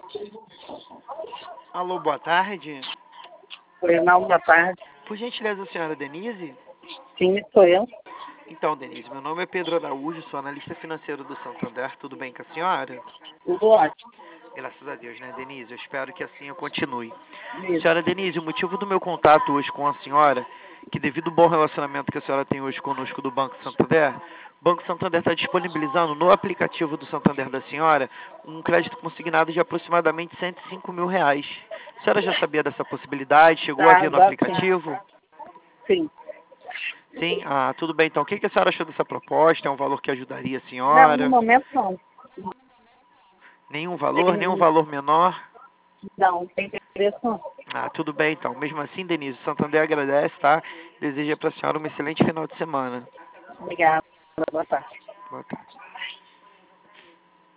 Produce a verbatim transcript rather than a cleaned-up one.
Alô, boa tarde. Oi, não, boa tarde. Por gentileza, a senhora Denise? Sim, sou eu. Então, Denise, meu nome é Pedro Araújo, sou analista financeiro do Santander. Tudo bem com a senhora? Tudo ótimo. Graças a Deus, né, Denise? Eu espero que assim eu continue. Isso. Senhora Denise, o motivo do meu contato hoje com a senhora, que devido ao bom relacionamento que a senhora tem hoje conosco do Banco Santander, o Banco Santander está disponibilizando no aplicativo do Santander da senhora um crédito consignado de aproximadamente cento e cinco mil reais. A senhora já sabia dessa possibilidade? Chegou a Tá, ver no já sim. aplicativo? Sim. Sim? Ah, tudo bem. Então, o que que a senhora achou dessa proposta? É um valor que ajudaria a Não, no senhora? momento não. Nenhum valor? Nenhum Tem, valor menor? não, tem interesse não. Ah, tudo bem então. Mesmo assim, Denise, o Santander agradece, tá? Deseja para a senhora um excelente final de semana. Obrigada. Boa tarde. Boa tarde.